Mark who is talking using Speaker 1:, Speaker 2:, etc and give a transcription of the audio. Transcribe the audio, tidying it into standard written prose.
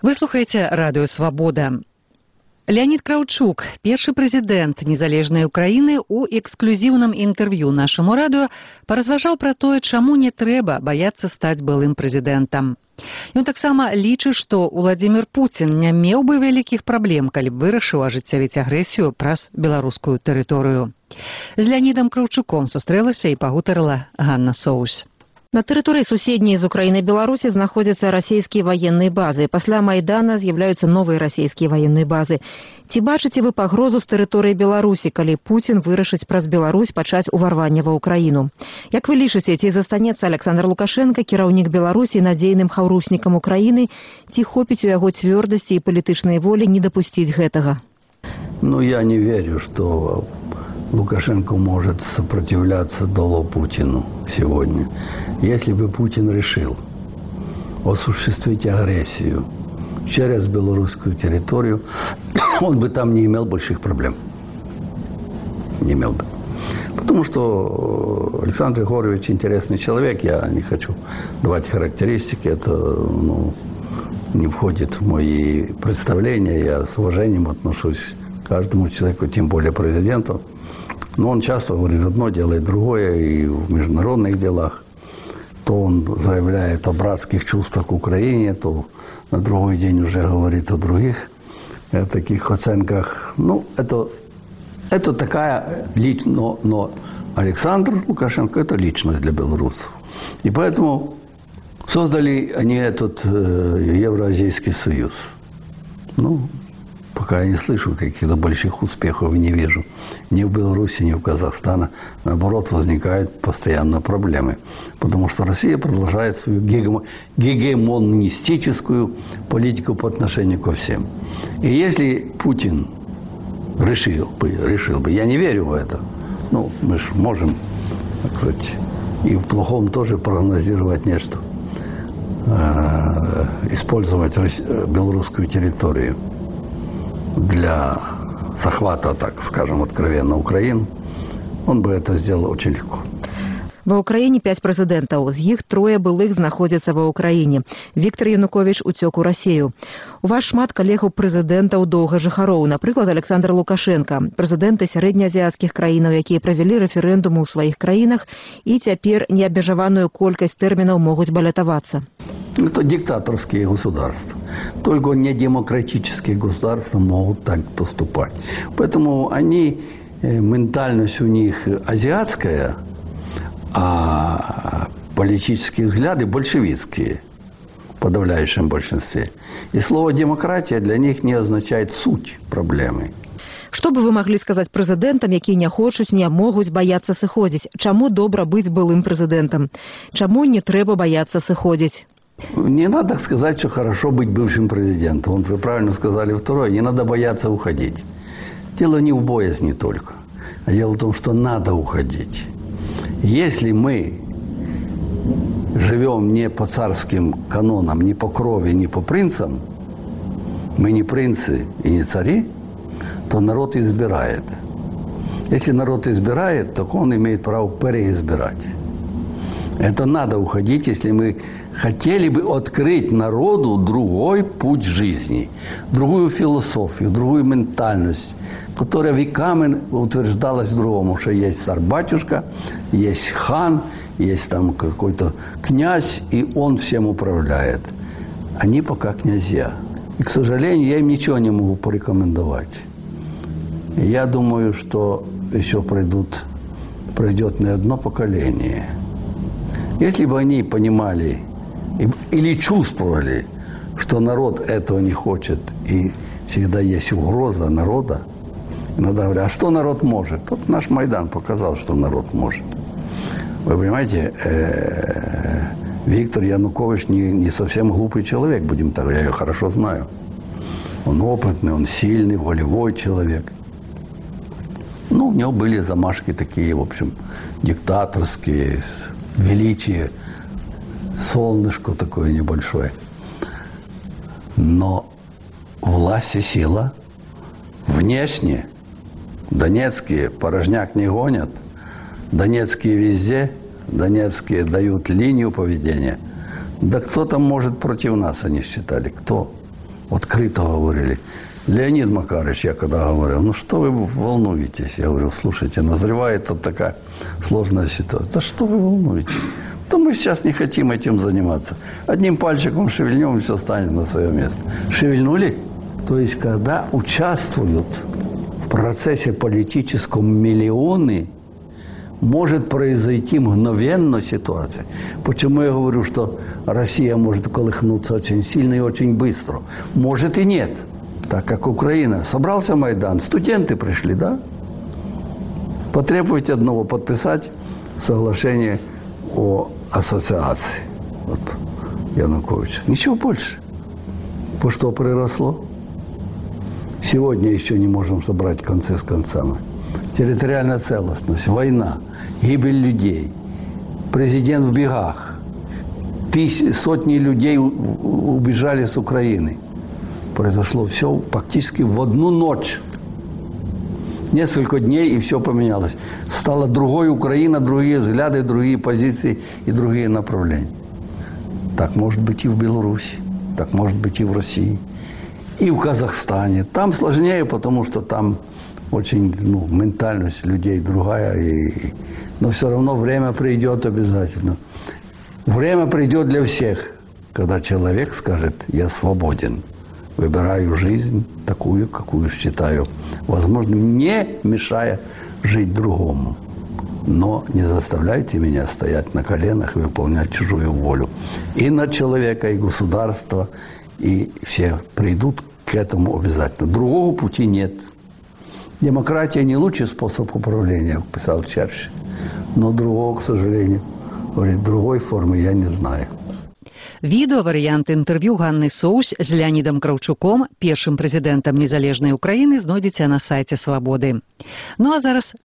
Speaker 1: Вы слухаеце радыё «Свабода». Леонид Краўчук, першы прэзідэнт незалежнай Украіны, у эксклюзіўным інтэрв'ю нашаму радыё паразважаў пра тое, чаму не трэба баяцца стаць былым прэзідэнтам. Ён таксама лічыць, што Уладзімір Пуцін не меў бы вялікіх праблем, калі б вырашыў ажыццявіць агрэсію праз беларускую тэрыторыю. З Леонідам Краўчуком сустрэлася і пагутарыла Ганна Соус.
Speaker 2: На тэрыторыі суседняй з Украінай Беларусі знаходзяцца расійскія ваенныя базы. Пасля Майдана з'яўляюцца новыя расійскія ваенныя базы. Ці бачыце вы пагрозу з тэрыторыі Беларусі, калі Пуцін вырашыць праз Беларусь пачаць уварванне ва Украіну? Як вы лічыце, ці застанецца Александр Лукашенко, кіраўнік Беларусі, надзейным хаўруснікам Украіны, ці хопіць у яго цвёрдасці і палітычнай волі не дапусціць гэтага?
Speaker 3: Я не верю, что Лукашенко может сопротивляться долу Путину сегодня. Если бы Путин решил осуществить агрессию через белорусскую территорию, он бы там не имел больших проблем. Не имел бы. Потому что Александр Григорьевич интересный человек, я не хочу давать характеристики, это не входит в мои представления, я с уважением отношусь к каждому человеку, тем более президенту. Но он часто говорит одно, делает другое, и в международных делах. То он заявляет о братских чувствах к Украине, то на другой день уже говорит о других таких оценках. Это такая личность, но Александр Лукашенко – это личность для белорусов. И поэтому создали они этот Евразийский союз. Пока я не слышу каких-то больших успехов и не вижу ни в Беларуси, ни в Казахстане. Наоборот, возникают постоянно проблемы. Потому что Россия продолжает свою гегемонистическую политику по отношению ко всем. И если Путин решил бы, я не верю в это, мы же можем, так сказать, и в плохом тоже прогнозировать нечто, использовать белорусскую территорию для захвата, так скажем, откровенно Украины, он бы это сделал очень легко.
Speaker 2: Ва Ўкраіне 5 прэзідэнтаў, з іх 3 былых знаходзяцца ва Ўкраіне. Віктор Янукович уцёк у Расію. У вас шмат калегаў прэзідэнтаў доўгажыхароў, напрыклад, Александр Лукашенко, прэзідэнты сярэднеазіяцкіх краінаў, якія правялі рэферэндумы ў сваіх краінах і цяпер неабмежаваную колькасць тэрмінаў могуць балятавацца.
Speaker 3: Это диктаторские государства. Только недемократические государства могут так поступать. Поэтому ментальность у них азиатская, а политические взгляды большевистские в подавляющем большинстве. И слово «демократия» для них не означает суть проблемы.
Speaker 2: Што бы вы маглі сказаць прэзідэнтам, якія не хочуць, не могуць баяцца сыходзіць? Чаму добра быць былым прэзідэнтам? Чаму не трэба баяцца сыходзіць?
Speaker 3: Не надо сказать, что хорошо быть бывшим президентом. Вы правильно сказали второе. Не надо бояться уходить. Дело не в боязни только. А дело в том, что надо уходить. Если мы живем не по царским канонам, не по крови, не по принцам, мы не принцы и не цари, то народ избирает. Если народ избирает, то он имеет право переизбирать. Это надо уходить, если мы хотели бы открыть народу другой путь жизни, другую философию, другую ментальность, которая веками утверждалась в другом, что есть царь-батюшка, есть хан, есть там какой-то князь, и он всем управляет. Они пока князья. И, к сожалению, я им ничего не могу порекомендовать. Я думаю, что еще пройдет не одно поколение. Если бы они понимали или чувствовали, что народ этого не хочет, и всегда есть угроза народа, иногда говорят, а что народ может? Вот наш Майдан показал, что народ может. Вы понимаете, Виктор Янукович не совсем глупый человек, будем так, я его хорошо знаю. Он опытный, он сильный, волевой человек. У него были замашки такие, в общем, диктаторские, величие, солнышко такое небольшое. Но власть и сила внешне. Донецкие порожняк не гонят. Донецкие везде. Донецкие дают линию поведения. Да кто там может против нас, они считали? Кто? открыто говорили. Леонид Макарович, я когда говорил, ну что вы волнуетесь? Я говорю, слушайте, назревает вот такая сложная ситуация. Да что вы волнуетесь? То мы сейчас не хотим этим заниматься. Одним пальчиком шевельнем, и все станет на свое место. Шевельнули? То есть, когда участвуют в процессе политическом миллионы, может произойти мгновенно ситуация. Почему я говорю, что Россия может колыхнуться очень сильно и очень быстро? Может и нет. Так как Украина. Собрался Майдан, студенты пришли, да? Потребуйте одного подписать соглашение о ассоциации. Вот Янукович. Ничего больше. По что приросло? Сегодня еще не можем собрать концы с концами. Территориальная целостность, война, гибель людей, президент в бегах, сотни людей убежали с Украины. Произошло все фактически в одну ночь. Несколько дней, и все поменялось. Стала другой Украина, другие взгляды, другие позиции и другие направления. Так может быть и в Беларуси, так может быть и в России, и в Казахстане. Там сложнее, потому что там очень ментальность людей другая. Но все равно время придет обязательно. Время придет для всех, когда человек скажет: я свободен. Выбираю жизнь такую, какую считаю возможным, не мешая жить другому. Но не заставляйте меня стоять на коленах и выполнять чужую волю. И на человека, и государство, и все придут к этому обязательно. Другого пути нет. Демократия не лучший способ управления, писал Черчилль. Но другого, к сожалению, говорит, другой формы я не знаю.
Speaker 1: Відэа-варыянт інтэрв'ю Ганны Соўсь з Леанідам Краўчуком, першым прэзідэнтам незалежнай Украіны, знойдзеце на сайце Свабоды. Ну а зараз